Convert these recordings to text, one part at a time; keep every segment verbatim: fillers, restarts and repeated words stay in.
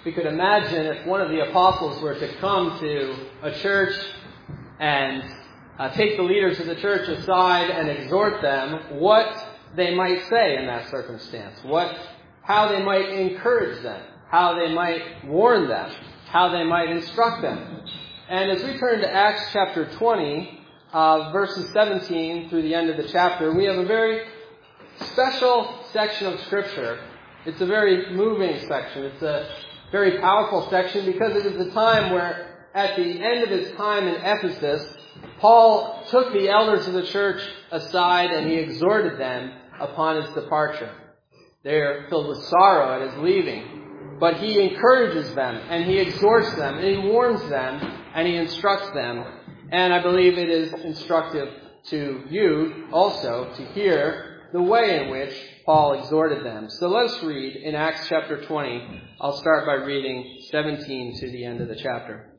we could imagine if one of the apostles were to come to a church and uh, take the leaders of the church aside and exhort them, what they might say in that circumstance, what, how they might encourage them, how they might warn them, how they might instruct them. And as we turn to Acts chapter twenty, uh, verses seventeen through the end of the chapter, we have a very special section of Scripture. It's a very moving section. It's a very powerful section because it is a time where, at the end of his time in Ephesus, Paul took the elders of the church aside and he exhorted them upon his departure. They're filled with sorrow at his leaving. But he encourages them and he exhorts them and he warns them and he instructs them. And I believe it is instructive to you also to hear the way in which Paul exhorted them. So let us read in Acts chapter twenty. I'll start by reading seventeen to the end of the chapter.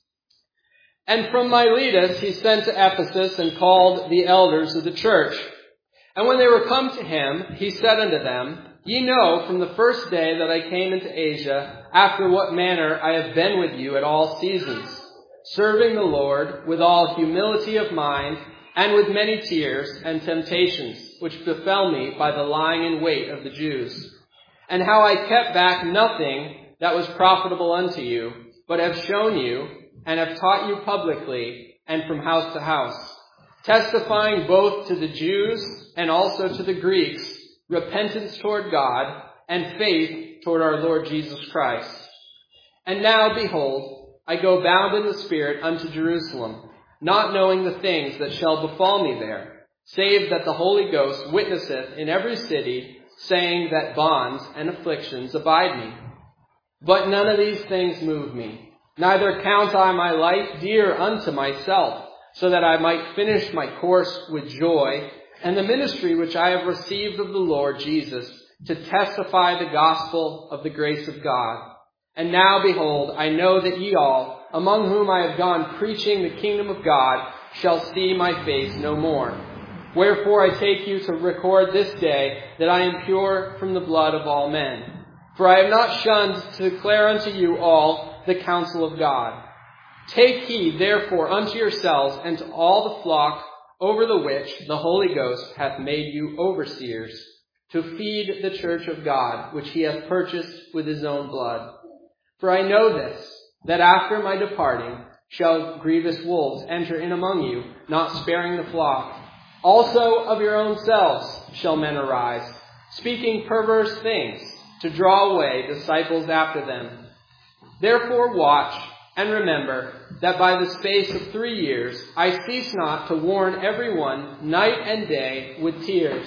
And from Miletus he sent to Ephesus and called the elders of the church. And when they were come to him, he said unto them, Ye know from the first day that I came into Asia, after what manner I have been with you at all seasons, serving the Lord with all humility of mind, and with many tears and temptations, which befell me by the lying in wait of the Jews. And how I kept back nothing that was profitable unto you, but have shown you, and have taught you publicly, and from house to house, testifying both to the Jews and also to the Greeks, repentance toward God, and faith toward our Lord Jesus Christ. And now, behold, I go bound in the Spirit unto Jerusalem, not knowing the things that shall befall me there, save that the Holy Ghost witnesseth in every city, saying that bonds and afflictions abide me. But none of these things move me, neither count I my life dear unto myself, so that I might finish my course with joy, and the ministry which I have received of the Lord Jesus, to testify the gospel of the grace of God. And now, behold, I know that ye all, among whom I have gone preaching the kingdom of God, shall see my face no more. Wherefore I take you to record this day that I am pure from the blood of all men. For I have not shunned to declare unto you all the counsel of God. Take heed therefore unto yourselves and to all the flock over the which the Holy Ghost hath made you overseers, to feed the church of God, which he hath purchased with his own blood. For I know this, that after my departing shall grievous wolves enter in among you, not sparing the flock. Also of your own selves shall men arise, speaking perverse things, to draw away disciples after them. Therefore watch, and remember that by the space of three years I cease not to warn everyone night and day with tears.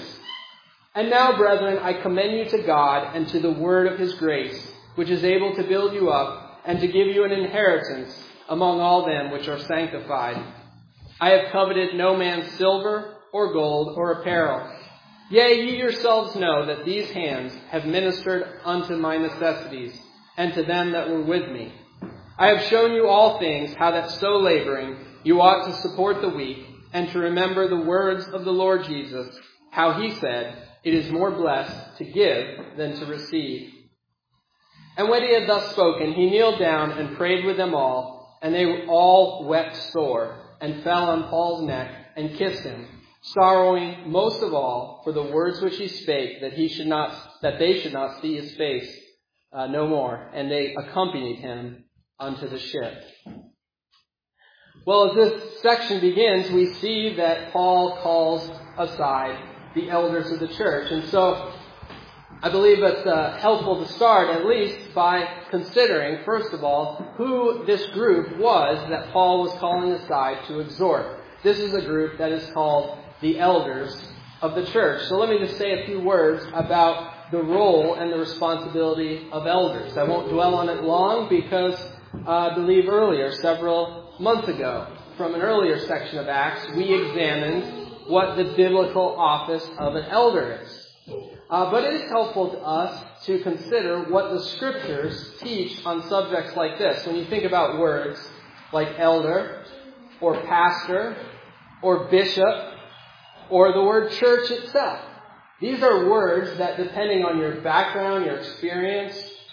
And now, brethren, I commend you to God and to the word of his grace, which is able to build you up and to give you an inheritance among all them which are sanctified. I have coveted no man's silver or gold or apparel. Yea, ye yourselves know that these hands have ministered unto my necessities, and to them that were with me. I have shown you all things, how that so laboring you ought to support the weak, and to remember the words of the Lord Jesus, how he said, It is more blessed to give than to receive. And when he had thus spoken, he kneeled down and prayed with them all, and they all wept sore, and fell on Paul's neck, and kissed him, sorrowing most of all for the words which he spake, that he should not, that they should not see his face uh, no more. And they accompanied him unto the ship. Well, as this section begins, we see that Paul calls aside the elders of the church. And so I believe it's uh, helpful to start at least by considering, first of all, who this group was that Paul was calling aside to exhort. This is a group that is called the elders of the church. So let me just say a few words about the role and the responsibility of elders. I won't dwell on it long because uh, I believe earlier, several months ago, from an earlier section of Acts, we examined what the biblical office of an elder is. Uh, but it is helpful to us to consider what the Scriptures teach on subjects like this. When you think about words like elder, or pastor, or bishop, or the word church itself. These are words that, depending on your background, your experience,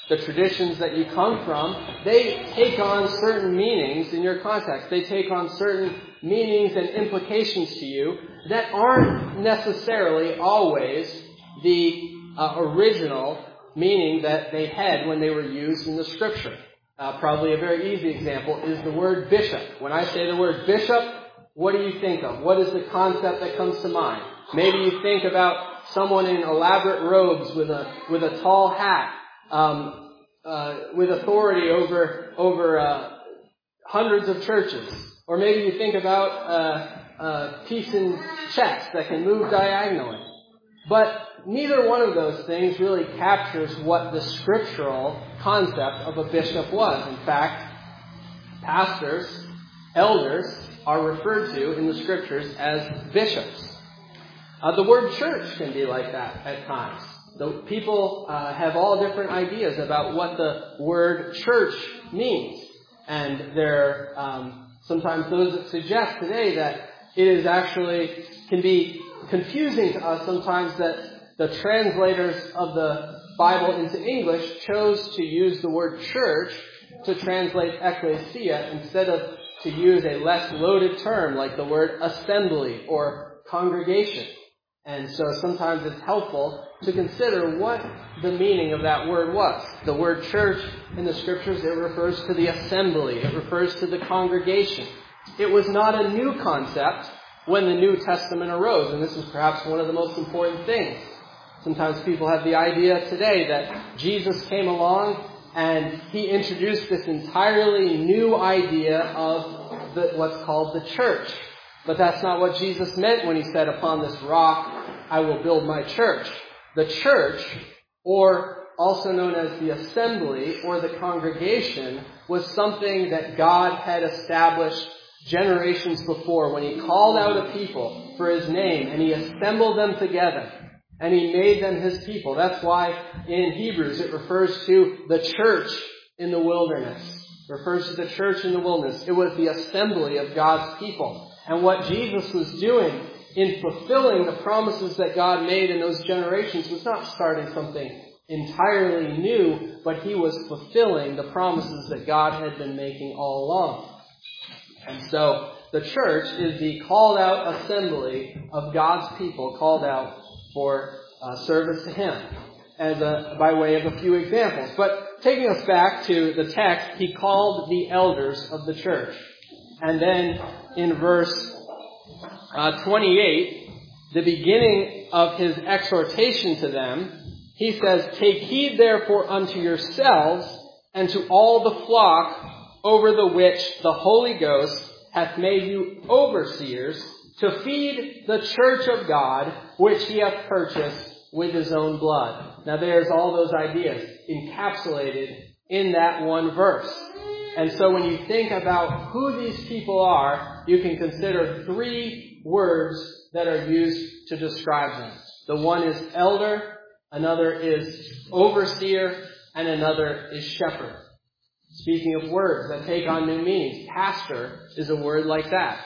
the traditions that you come from, they take on certain meanings in your context. They take on certain meanings and implications to you that aren't necessarily always the uh, original meaning that they had when they were used in the Scripture. Uh, probably a very easy example is the word bishop. When I say the word bishop, what do you think of? What is the concept that comes to mind? Maybe you think about someone in elaborate robes with a with a tall hat, um, uh, with authority over over uh, hundreds of churches. Or maybe you think about uh, uh, peace in checks that can move diagonally. But neither one of those things really captures what the scriptural concept of a bishop was. In fact, pastors, elders, are referred to in the Scriptures as bishops. Uh, the word church can be like that at times. The people uh, have all different ideas about what the word church means. And there are um, sometimes those that suggest today that it is actually, can be confusing to us sometimes that the translators of the Bible into English chose to use the word church to translate ecclesia instead of to use a less loaded term like the word assembly or congregation. And so sometimes it's helpful to consider what the meaning of that word was. The word church in the Scriptures, it refers to the assembly. It refers to the congregation. It was not a new concept when the New Testament arose, and this is perhaps one of the most important things. Sometimes people have the idea today that Jesus came along and he introduced this entirely new idea of the, what's called the church. But that's not what Jesus meant when he said, upon this rock I will build my church. The church, or also known as the assembly or the congregation, was something that God had established generations before when he called out a people for his name and he assembled them together and he made them his people. That's why in Hebrews it refers to the church in the wilderness. It refers to the church in the wilderness. It was the assembly of God's people. And what Jesus was doing in fulfilling the promises that God made in those generations was not starting something entirely new, but he was fulfilling the promises that God had been making all along. And so the church is the called out assembly of God's people called out for uh, service to him, as a, by way of a few examples. But taking us back to the text, he called the elders of the church. And then in verse uh, twenty-eight, the beginning of his exhortation to them, he says, "Take heed therefore unto yourselves and to all the flock over the which the Holy Ghost hath made you overseers, to feed the church of God, which he hath purchased with his own blood." Now there's all those ideas encapsulated in that one verse. And so when you think about who these people are, you can consider three words that are used to describe them. The one is elder, another is overseer, and another is shepherd. Speaking of words that take on new meanings, pastor is a word like that.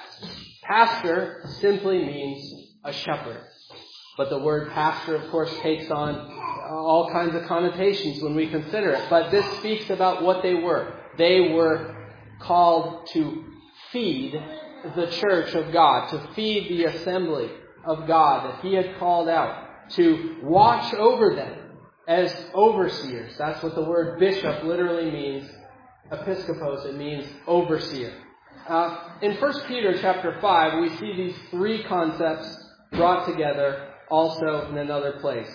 Pastor simply means a shepherd. But the word pastor, of course, takes on all kinds of connotations when we consider it. But this speaks about what they were. They were called to feed the church of God, to feed the assembly of God that he had called out, to watch over them as overseers. That's what the word bishop literally means. Episkopos, it means overseer. Uh, in First Peter chapter five, we see these three concepts brought together also in another place.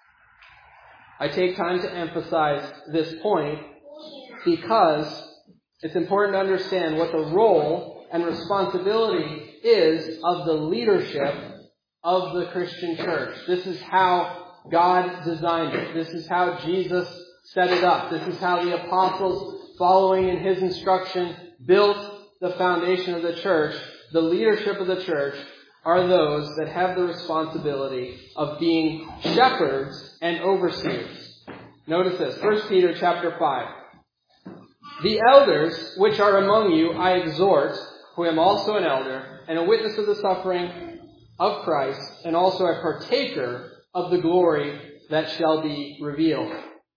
I take time to emphasize this point because it's important to understand what the role and responsibility is of the leadership of the Christian church. This is how God designed it. This is how Jesus set it up. This is how the apostles, following in his instruction, built the foundation of the church. The leadership of the church are those that have the responsibility of being shepherds and overseers. Notice this, First Peter chapter five. "The elders which are among you I exhort, who am also an elder, and a witness of the suffering of Christ, and also a partaker of the glory that shall be revealed."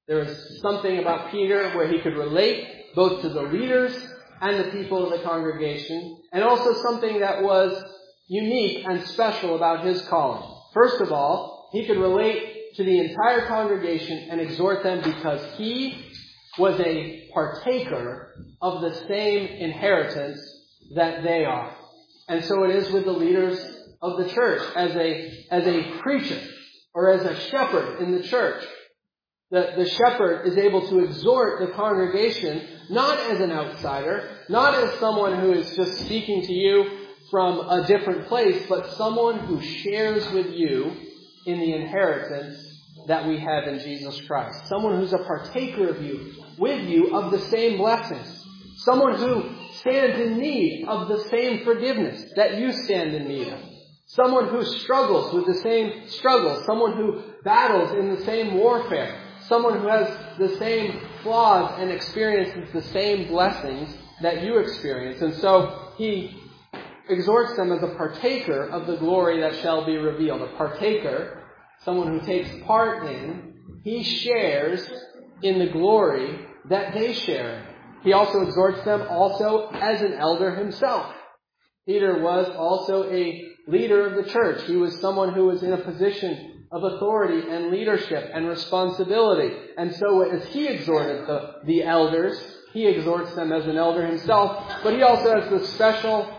There was something about Peter where he could relate both to the leaders and the people of the congregation, and also something that was unique and special about his calling. First of all, he could relate to the entire congregation and exhort them because he was a partaker of the same inheritance that they are. And so it is with the leaders of the church. As a, as a preacher or as a shepherd in the church, the, the shepherd is able to exhort the congregation not as an outsider, not as someone who is just speaking to you from a different place, but someone who shares with you in the inheritance that we have in Jesus Christ. Someone who's a partaker of you, with you, of the same blessings. Someone who stands in need of the same forgiveness that you stand in need of. Someone who struggles with the same struggles. Someone who battles in the same warfare. Someone who has the same flaws and experiences the same blessings that you experience. And so he exhorts them as a partaker of the glory that shall be revealed. A partaker, someone who takes part in, he shares in the glory that they share. He also exhorts them also as an elder himself. Peter was also a leader of the church. He was someone who was in a position of authority and leadership and responsibility. And so as he exhorted the, the elders, he exhorts them as an elder himself, but he also has the special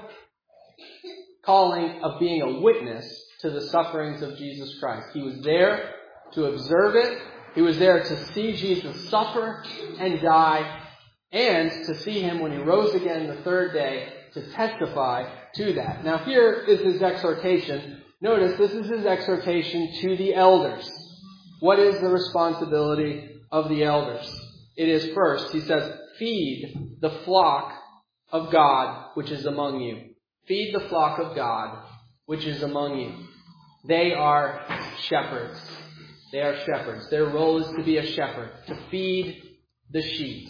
calling of being a witness to the sufferings of Jesus Christ. He was there to observe it. He was there to see Jesus suffer and die, and to see him when he rose again the third day to testify to that. Now here is his exhortation. Notice this is his exhortation to the elders. What is the responsibility of the elders? It is first, he says, feed the flock of God which is among you. Feed the flock of God which is among you. They are shepherds. They are shepherds. Their role is to be a shepherd, to feed the sheep.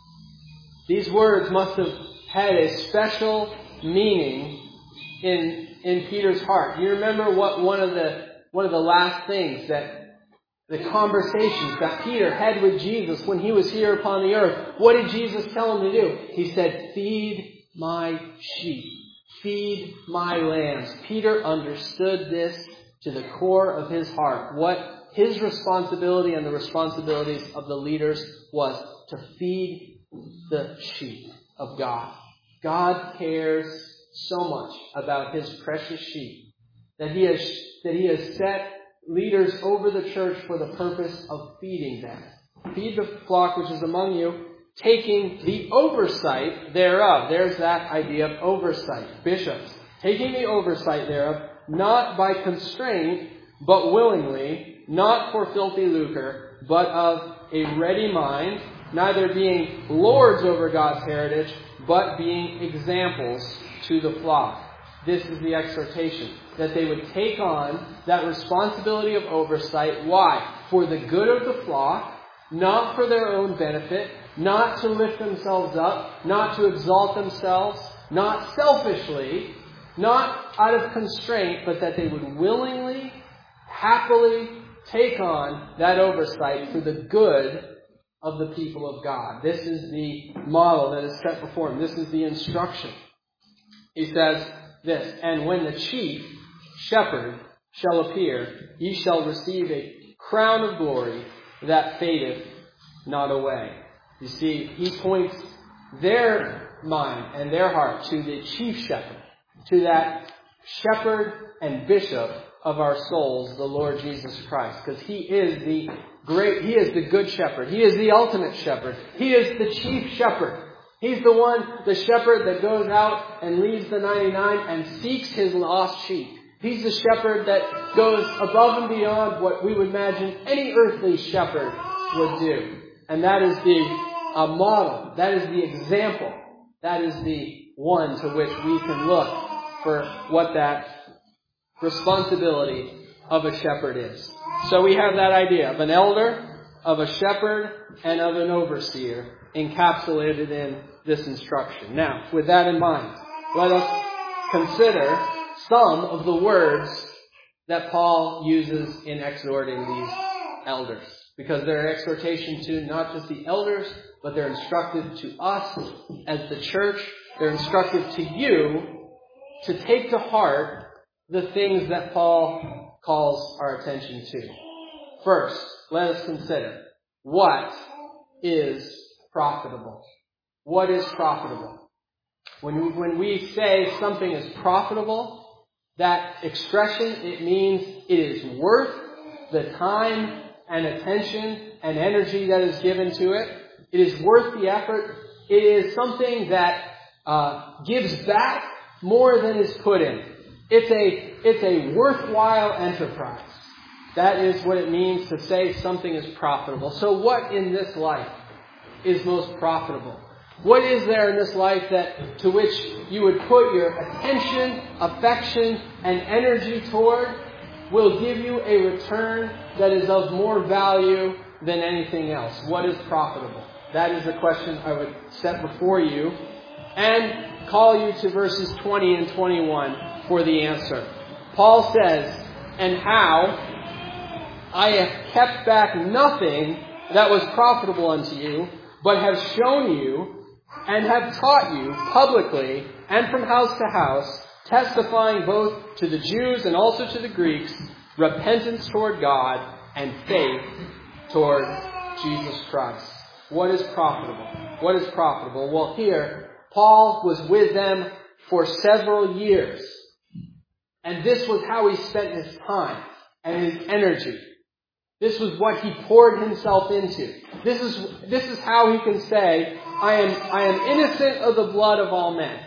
These words must have had a special meaning in in Peter's heart. You remember what one of the one of the last things that the conversations that Peter had with Jesus when he was here upon the earth. What did Jesus tell him to do? He said, "Feed my sheep. Feed my lambs." Peter understood this to the core of his heart. What his responsibility and the responsibilities of the leaders was to feed the sheep of God. God cares so much about his precious sheep that he has that he has set leaders over the church for the purpose of feeding them. Feed the flock which is among you, taking the oversight thereof. There's that idea of oversight. Bishops, taking the oversight thereof, not by constraint, but willingly, not for filthy lucre, but of a ready mind, neither being lords over God's heritage, but being examples to the flock. This is the exhortation, that they would take on that responsibility of oversight. Why? For the good of the flock, not for their own benefit, not to lift themselves up, not to exalt themselves, not selfishly, not out of constraint, but that they would willingly, happily take on that oversight for the good of the people of God. This is the model that is set before him. This is the instruction. He says this, "And when the chief shepherd shall appear, ye shall receive a crown of glory that fadeth not away." You see, he points their mind and their heart to the chief shepherd, to that shepherd and bishop of our souls, the Lord Jesus Christ, because he is the great, he is the good shepherd. He is the ultimate shepherd. He is the chief shepherd. He's the one, the shepherd that goes out and leaves the ninety-nine and seeks his lost sheep. He's the shepherd that goes above and beyond what we would imagine any earthly shepherd would do. And that is the uh, model. That is the example. That is the one to which we can look for what that responsibility of a shepherd is. So we have that idea of an elder, of a shepherd, and of an overseer encapsulated in this instruction. Now, with that in mind, let us consider some of the words that Paul uses in exhorting these elders. because they're an exhortation to not just the elders, but they're instructive to us as the church. They're instructive to you to take to heart the things that Paul calls our attention to. First, let us consider what is profitable. What is profitable? When we, when we say something is profitable, that expression, it means it is worth the time and attention and energy that is given to it. It is worth the effort. It is something that uh, gives back more than is put in. It's a, it's a worthwhile enterprise. That is what it means to say something is profitable. So what in this life is most profitable? What is there in this life that to which you would put your attention, affection, and energy toward will give you a return that is of more value than anything else? What is profitable? That is the question I would set before you and call you to verses twenty and twenty-one for the answer. Paul says, "And how I have kept back nothing that was profitable unto you, but have shown you and have taught you publicly and from house to house, testifying both to the Jews and also to the Greeks, repentance toward God and faith toward Jesus Christ." What is profitable? What is profitable? Well, here, Paul was with them for several years. And this was how he spent his time and his energy. This was what he poured himself into. This is, this is how he can say, I am, I am innocent of the blood of all men.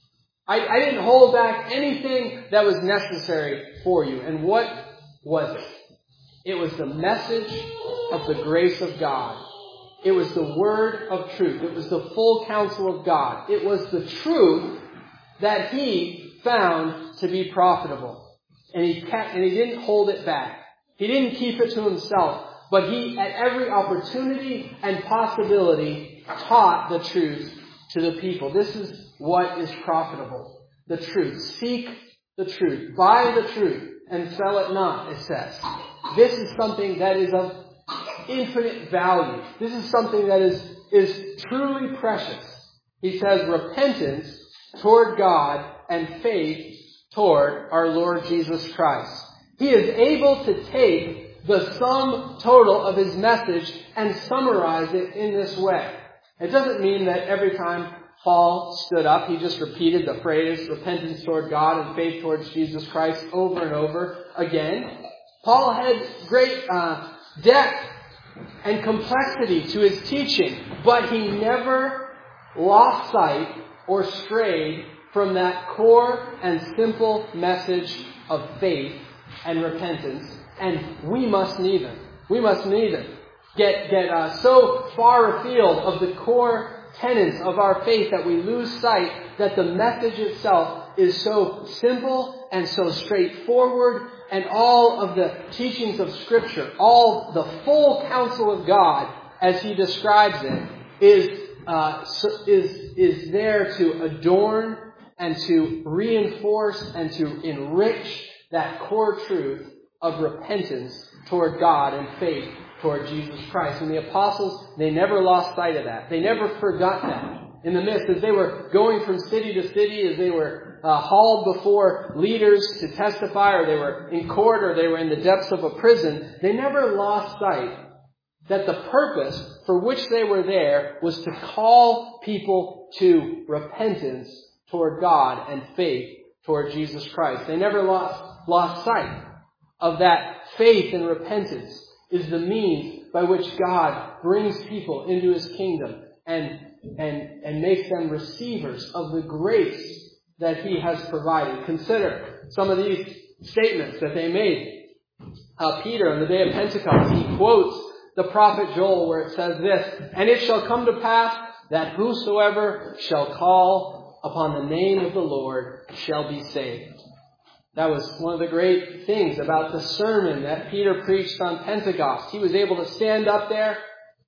I, I didn't hold back anything that was necessary for you. And what was it? It was the message of the grace of God. It was the word of truth. It was the full counsel of God. It was the truth that he found to be profitable. And he kept, and he didn't hold it back. He didn't keep it to himself, but he, at every opportunity and possibility, taught the truth to the people. This is what is profitable. The truth. Seek the truth. Buy the truth and sell it not, it says. This is something that is of infinite value. This is something that is, is truly precious. He says repentance toward God and faith toward our Lord Jesus Christ. He is able to take the sum total of his message and summarize it in this way. It doesn't mean that every time Paul stood up, he just repeated the phrase repentance toward God and faith towards Jesus Christ over and over again. Paul had great uh, depth and complexity to his teaching, but he never lost sight or strayed from that core and simple message of faith and repentance. And we must neither. We must neither get, get uh, so far afield of the core tenets of our faith that we lose sight that the message itself is so simple and so straightforward, and all of the teachings of Scripture, all the full counsel of God, as he describes it, is uh, is is there to adorn and to reinforce and to enrich that core truth of repentance toward God and faith toward Jesus Christ. And the apostles, they never lost sight of that. They never forgot that. In the midst, as they were going from city to city, as they were uh, hauled before leaders to testify, or they were in court, or they were in the depths of a prison, they never lost sight that the purpose for which they were there was to call people to repentance toward God and faith toward Jesus Christ. They never lost, lost sight of that. Faith and repentance is the means by which God brings people into his kingdom and and and makes them receivers of the grace that he has provided. Consider some of these statements that they made. Uh, Peter, on the day of Pentecost, he quotes the prophet Joel, where it says this, "And it shall come to pass that whosoever shall call upon the name of the Lord shall be saved." That was one of the great things about the sermon that Peter preached on Pentecost. He was able to stand up there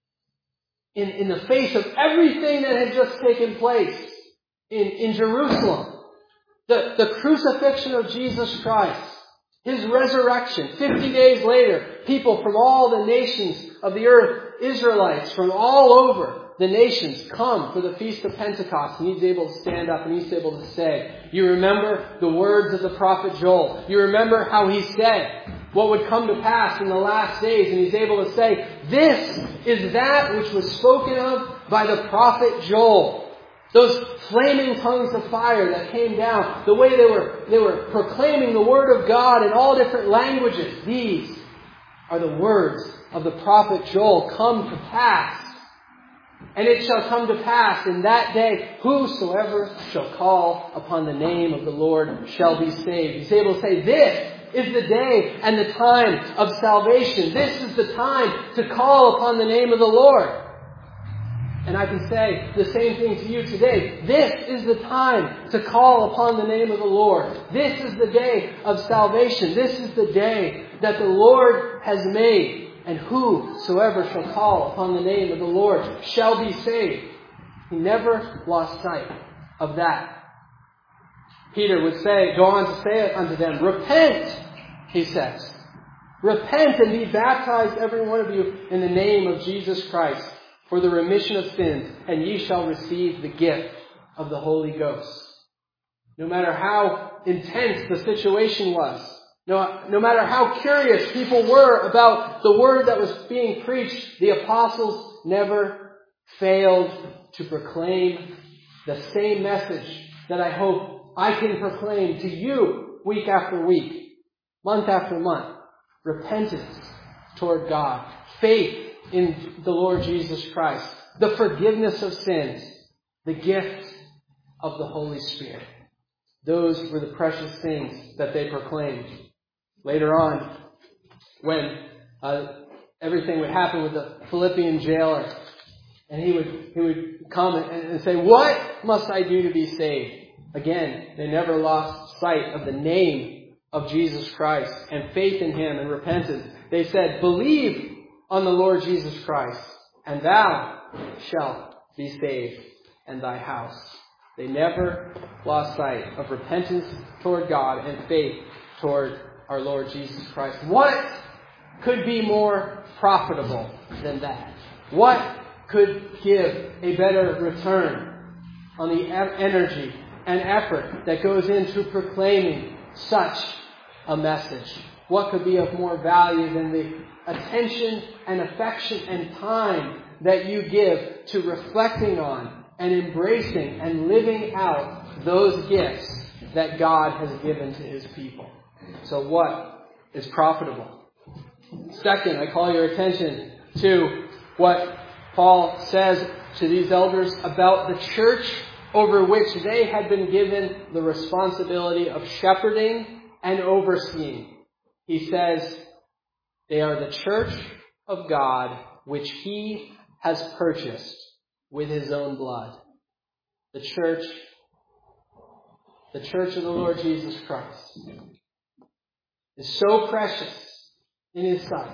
in, in the face of everything that had just taken place in, in Jerusalem. The, the crucifixion of Jesus Christ. His resurrection. Fifty days later, people from all the nations of the earth, Israelites from all over the nations, come for the Feast of Pentecost. And he's able to stand up and he's able to say, you remember the words of the prophet Joel. You remember how he said what would come to pass in the last days. And he's able to say, this is that which was spoken of by the prophet Joel. Those flaming tongues of fire that came down, the way they were, they were proclaiming the word of God in all different languages. These are the words of the prophet Joel come to pass. And it shall come to pass in that day, whosoever shall call upon the name of the Lord shall be saved. He's able to say, this is the day and the time of salvation. This is the time to call upon the name of the Lord. And I can say the same thing to you today. This is the time to call upon the name of the Lord. This is the day of salvation. This is the day that the Lord has made. And whosoever shall call upon the name of the Lord shall be saved. He never lost sight of that. Peter would say, go on to say unto them, repent, he says. Repent and be baptized, every one of you, in the name of Jesus Christ, for the remission of sins, and ye shall receive the gift of the Holy Ghost. No matter how intense the situation was, no, no matter how curious people were about the word that was being preached, the apostles never failed to proclaim the same message that I hope I can proclaim to you week after week, month after month. Repentance toward God, faith in the Lord Jesus Christ, the forgiveness of sins, the gift of the Holy Spirit. Those were the precious things that they proclaimed. Later on, when uh, everything would happen with the Philippian jailer, and he would he would come and, and say, what must I do to be saved? Again, they never lost sight of the name of Jesus Christ and faith in Him and repentance. They said, believe on the Lord Jesus Christ, and thou shalt be saved, and thy house. They never lost sight of repentance toward God and faith toward our Lord Jesus Christ. What could be more profitable than that? What could give a better return on the energy and effort that goes into proclaiming such a message? What could be of more value than the attention and affection and time that you give to reflecting on and embracing and living out those gifts that God has given to His people? So what is profitable? Second, I call your attention to what Paul says to these elders about the church over which they had been given the responsibility of shepherding and overseeing. He says, they are the church of God which He has purchased with His own blood. The church, the church of the Lord Jesus Christ, is so precious in His sight,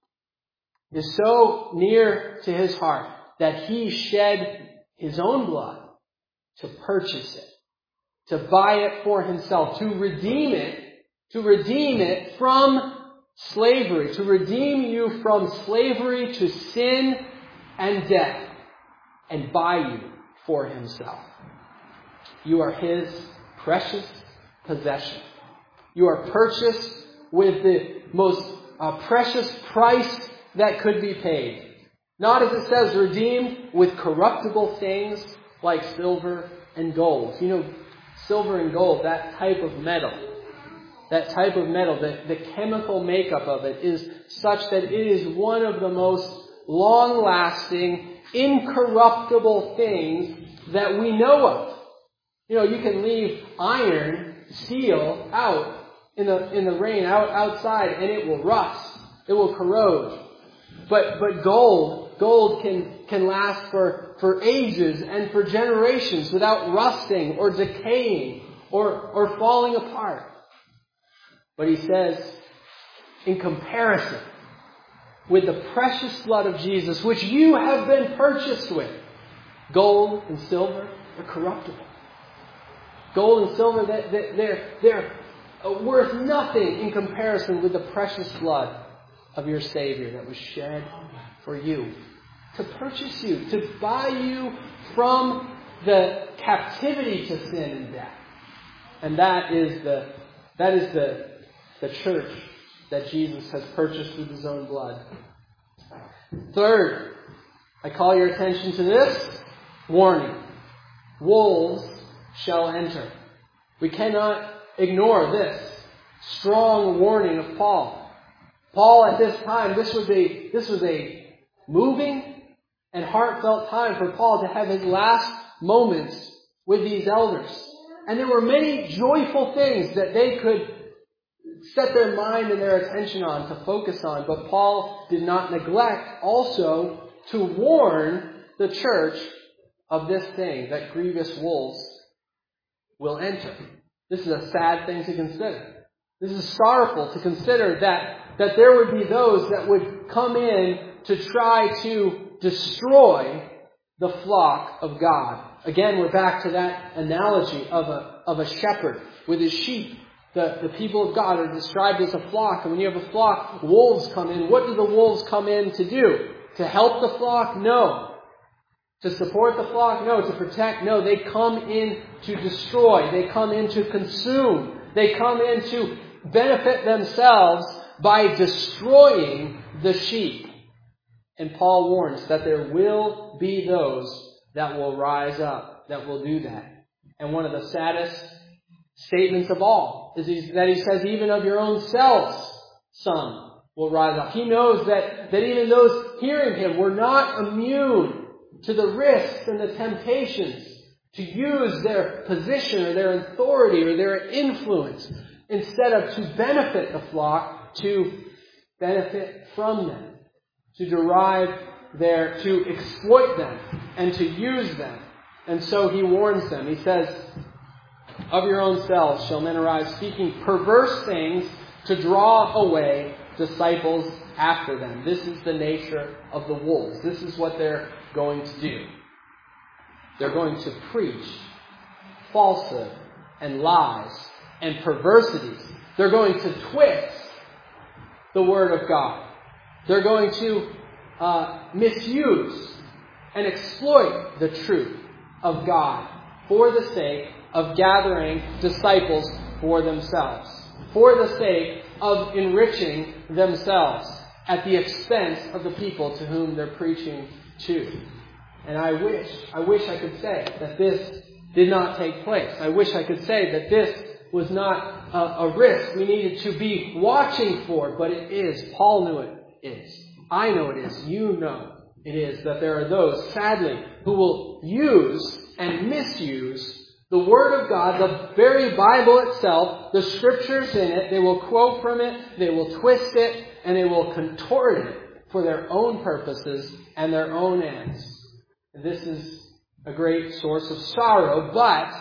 is so near to His heart, that He shed His own blood to purchase it, to buy it for Himself, to redeem it, to redeem it from slavery, to redeem you from slavery to sin and death, and buy you for Himself. You are His precious possession. You are purchased with the most uh, precious price that could be paid. Not, as it says, redeemed with corruptible things like silver and gold. You know, silver and gold, that type of metal, that type of metal, the, the chemical makeup of it is such that it is one of the most long-lasting, incorruptible things that we know of. You know, you can leave iron, steel out in the in the rain, out outside, and it will rust. It will corrode. But but gold, gold can can last for, for ages and for generations without rusting or decaying or or falling apart. But he says, in comparison with the precious blood of Jesus, which you have been purchased with, gold and silver are corruptible. Gold and silver, they're, they're, they're uh, worth nothing in comparison with the precious blood of your Savior that was shed for you, to purchase you, to buy you from the captivity to sin and death. And that is the that is the, the church that Jesus has purchased with his own blood. Third, I call your attention to this warning. Wolves shall enter. We cannot ignore this strong warning of Paul. Paul at this time, this was a this was a moving and heartfelt time for Paul to have his last moments with these elders. And there were many joyful things that they could set their mind and their attention on, to focus on. But Paul did not neglect also to warn the church of this thing, that grievous wolves will enter. This is a sad thing to consider. This is sorrowful to consider that, that there would be those that would come in to try to destroy the flock of God. Again, we're back to that analogy of a, of a shepherd with his sheep. The, the people of God are described as a flock. And when you have a flock, wolves come in. What do the wolves come in to do? To help the flock? No. To support the flock? No. To protect? No. They come in to destroy. They come in to consume. They come in to benefit themselves by destroying the sheep. And Paul warns that there will be those that will rise up, that will do that. And one of the saddest statements of all is that he says, even of your own selves, some will rise up. He knows that, that even those hearing him were not immune to the risks and the temptations to use their position or their authority or their influence instead of to benefit the flock, to benefit from them, to derive their, to exploit them and to use them. And so he warns them. He says, of your own selves shall men arise, speaking perverse things to draw away disciples after them. This is the nature of the wolves. This is what they're going to do. They're going to preach falsehood and lies and perversities. They're going to twist the Word of God. They're going to uh, misuse and exploit the truth of God for the sake of gathering disciples for themselves, for the sake of enriching themselves at the expense of the people to whom they're preaching to. And I wish, I wish I could say that this did not take place. I wish I could say that this was not a, a risk we needed to be watching for, but it is. Paul knew it is. I know it is. You know it is, that there are those, sadly, who will use and misuse the Word of God, the very Bible itself, the Scriptures in it. They will quote from it, they will twist it, and they will contort it for their own purposes and their own ends. This is a great source of sorrow, but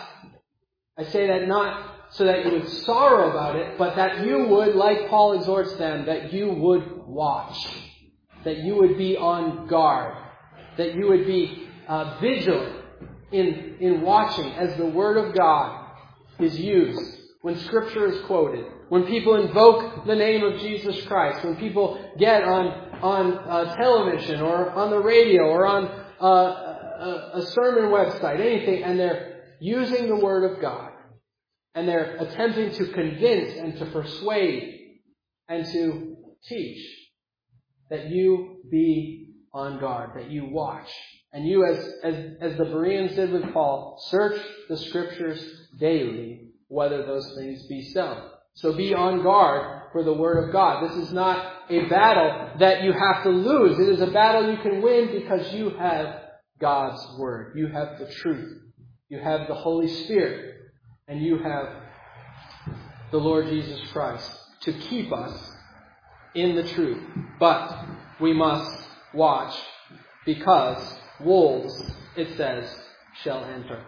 I say that not so that you would sorrow about it, but that you would, like Paul exhorts them, that you would watch, that you would be on guard, that you would be uh, vigilant in, in watching as the Word of God is used, when Scripture is quoted, when people invoke the name of Jesus Christ, when people get on, on uh, television or on the radio or on uh, a, a sermon website, anything, and they're using the Word of God, and they're attempting to convince and to persuade and to teach, that you be on guard, that you watch. And you, as, as, as the Bereans did with Paul, search the Scriptures daily, whether those things be so. So be on guard for the Word of God. This is not a battle that you have to lose. It is a battle you can win because you have God's Word. You have the truth. You have the Holy Spirit. And you have the Lord Jesus Christ to keep us in the truth. But we must watch, because wolves, it says, shall enter.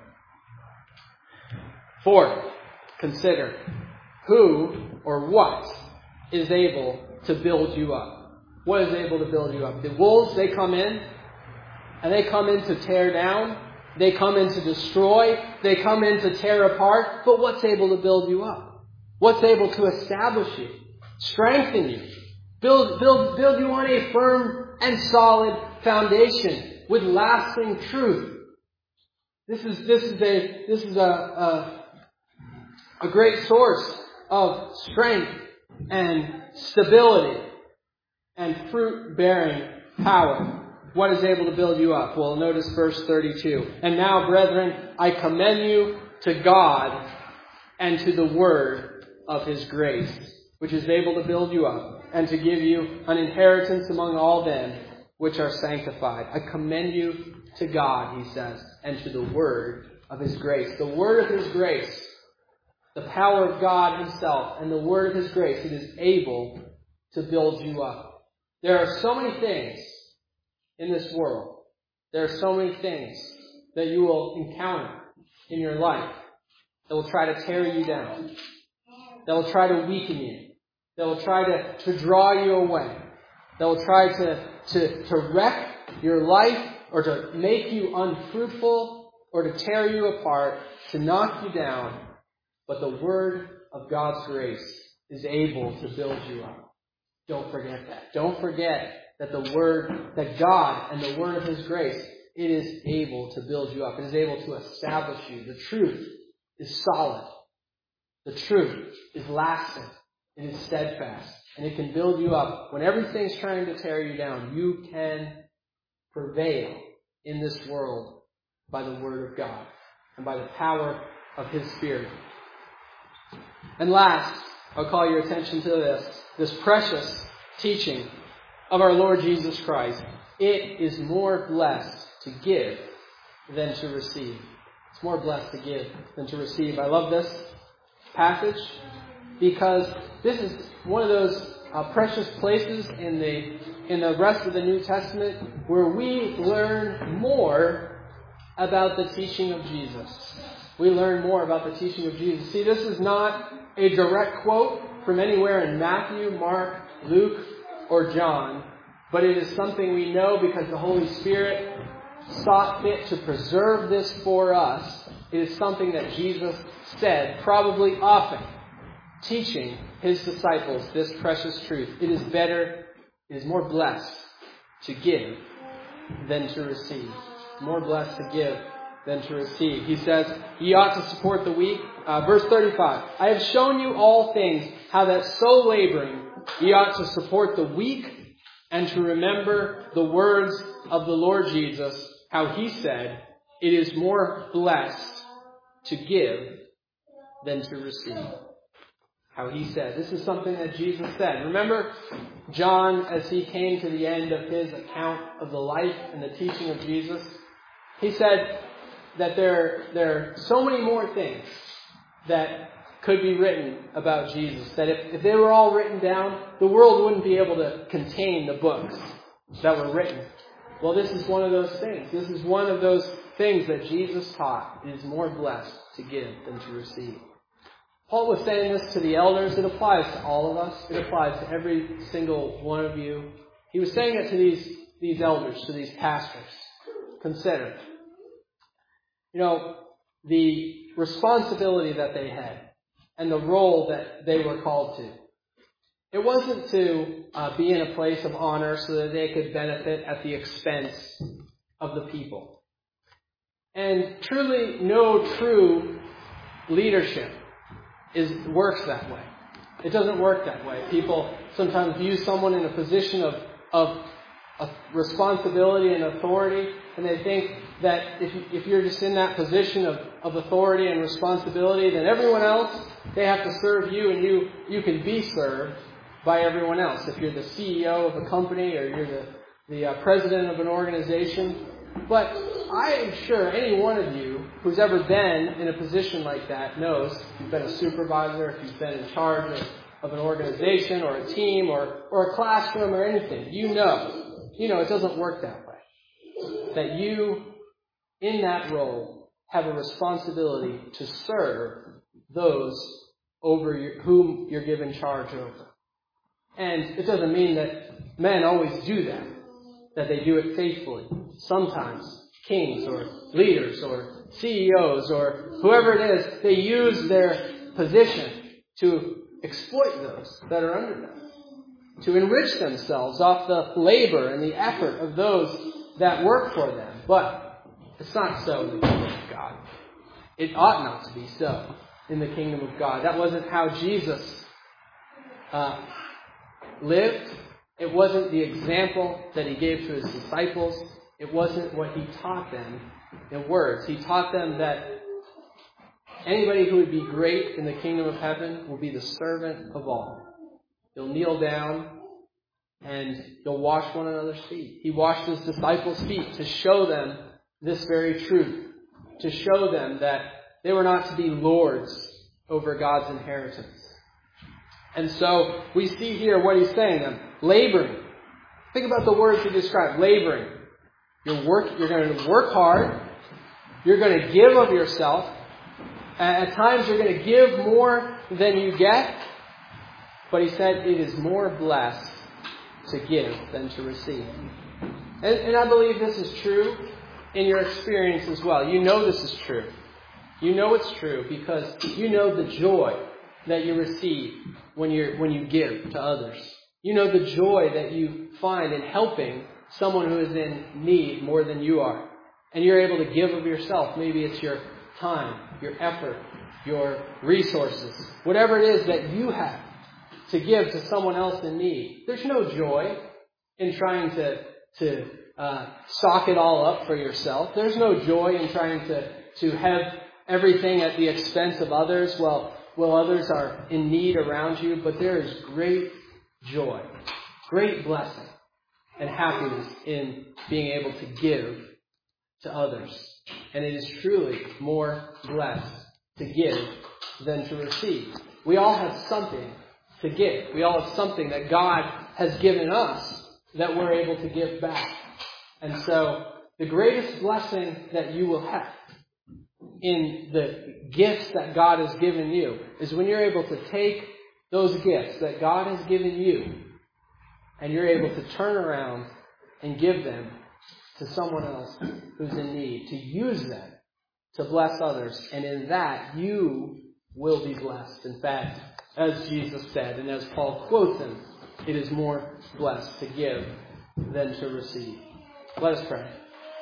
Fourth, consider who or what is able to build you up. What is able to build you up? The wolves, they come in, and they come in to tear down. They come in to destroy. They come in to tear apart. But what's able to build you up? What's able to establish you, strengthen you, build, build, build you on a firm and solid foundation with lasting truth. This is, this is a, this is a, a, a great source of strength and stability and fruit-bearing power. What is able to build you up? Well, notice verse thirty-two. And now, brethren, I commend you to God and to the word of His grace, which is able to build you up and to give you an inheritance among all them which are sanctified. I commend you to God, he says, and to the word of His grace. The word of His grace, the power of God Himself, and the word of His grace, it is able to build you up. There are so many things in this world. There are so many things that you will encounter in your life that will try to tear you down, that will try to weaken you, that will try to, to draw you away, that will try to, to, to wreck your life or to make you unfruitful or to tear you apart, to knock you down. But the word of God's grace is able to build you up. Don't forget that. Don't forget that the word, that God and the word of His grace, it is able to build you up. It is able to establish you. The truth is solid. The truth is lasting. It is steadfast. And it can build you up. When everything's trying to tear you down, you can prevail in this world by the word of God and by the power of His Spirit. And last, I'll call your attention to this, this precious teaching of our Lord Jesus Christ. It is more blessed to give than to receive. It's more blessed to give than to receive. I love this passage because this is one of those uh, precious places in the in the rest of the New Testament where we learn more about the teaching of Jesus. We learn more about the teaching of Jesus. See, this is not a direct quote from anywhere in Matthew, Mark, Luke, or John, but it is something we know because the Holy Spirit sought fit to preserve this for us. It is something that Jesus said, probably often, teaching His disciples this precious truth. It is better, it is more blessed to give than to receive. More blessed to give than to receive. He says, ye ought to support the weak. Uh, verse thirty-five, I have shown you all things, how that so laboring ye ought to support the weak, and to remember the words of the Lord Jesus, how He said, it is more blessed to give than to receive. How He said. This is something that Jesus said. Remember John, as he came to the end of his account of the life and the teaching of Jesus, he said that there, there are so many more things that could be written about Jesus, that if, if they were all written down, the world wouldn't be able to contain the books that were written. Well, this is one of those things. This is one of those things that Jesus taught. It is more blessed to give than to receive. Paul was saying this to the elders. It applies to all of us. It applies to every single one of you. He was saying it to these, these elders, to these pastors. Consider, you know, the responsibility that they had and the role that they were called to. It wasn't to uh, be in a place of honor so that they could benefit at the expense of the people. And truly, no true leadership is works that way. It doesn't work that way. People sometimes view someone in a position of, of, of responsibility and authority, and they think that if, you, if you're just in that position of, of authority and responsibility, then everyone else, they have to serve you, and you, you can be served by everyone else. If you're the C E O of a company or you're the, the uh, president of an organization. But I am sure any one of you who's ever been in a position like that knows, if you've been a supervisor, if you've been in charge of, of an organization or a team or, or a classroom or anything, you know, you know it doesn't work that way. That you, in that role, have a responsibility to serve those over your, whom you're given charge over. And it doesn't mean that men always do that, that they do it faithfully. Sometimes kings or leaders or C E Os or whoever it is, they use their position to exploit those that are under them, to enrich themselves off the labor and the effort of those that work for them. But it's not so in the kingdom of God. It ought not to be so in the kingdom of God. That wasn't how Jesus uh, lived. It wasn't the example that he gave to his disciples. It wasn't what he taught them in words. He taught them that anybody who would be great in the kingdom of heaven will be the servant of all. You'll kneel down and you'll wash one another's feet. He washed his disciples' feet to show them this very truth, to show them that they were not to be lords over God's inheritance. And so we see here what he's saying to them. Laboring. Think about the words he described. Laboring. You're, work, you're going to work hard. You're going to give of yourself. At times you're going to give more than you get. But he said it is more blessed to give than to receive. And, and I believe this is true in your experience as well. You know this is true. You know it's true because you know the joy that you receive when you when you give to others. You know the joy that you find in helping someone who is in need more than you are. And you're able to give of yourself. Maybe it's your time, your effort, your resources, whatever it is that you have to give to someone else in need. There's no joy in trying to, to uh, stock it all up for yourself. There's no joy in trying to, to have everything at the expense of others while, while others are in need around you. But there is great joy, great blessing, and happiness in being able to give to others. And it is truly more blessed to give than to receive. We all have something to give. We all have something that God has given us that we're able to give back. And so the greatest blessing that you will have in the gifts that God has given you is when you're able to take those gifts that God has given you and you're able to turn around and give them to someone else who's in need, to use them to bless others. And in that, you will be blessed. In fact, as Jesus said, and as Paul quotes him, it is more blessed to give than to receive. Let us pray.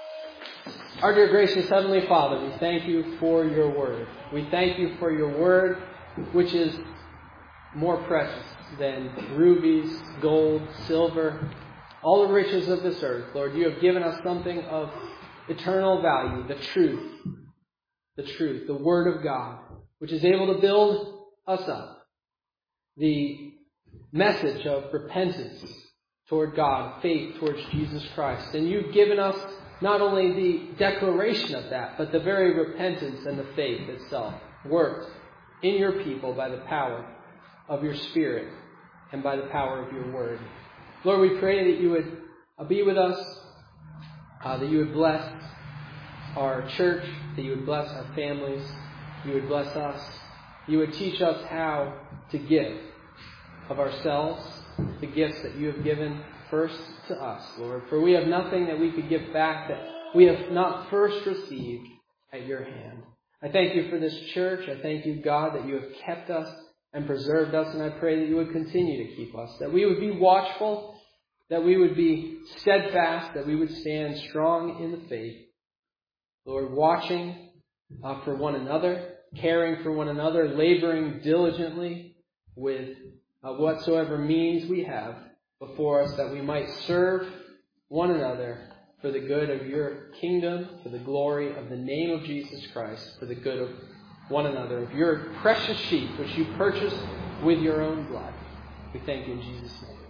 Our dear gracious Heavenly Father, we thank you for your word. We thank you for your word, which is more precious than rubies, gold, silver, all the riches of this earth. Lord, you have given us something of eternal value, the truth, the truth, the Word of God, which is able to build us up. The message of repentance toward God, faith towards Jesus Christ. And you've given us not only the declaration of that, but the very repentance and the faith itself, worked in your people by the power of your Spirit and by the power of your Word. Lord, we pray that you would uh, be with us, uh, that you would bless our church, that you would bless our families, you would bless us, you would teach us how to give of ourselves, the gifts that you have given first to us, Lord. For we have nothing that we could give back that we have not first received at your hand. I thank you for this church. I thank you, God, that you have kept us and preserved us, and I pray that you would continue to keep us, that we would be watchful, that we would be steadfast, that we would stand strong in the faith. Lord, watching uh, for one another, caring for one another, laboring diligently with uh, whatsoever means we have before us, that we might serve one another for the good of your kingdom, for the glory of the name of Jesus Christ, for the good of one another, of your precious sheep, which you purchased with your own blood. We thank you in Jesus' name.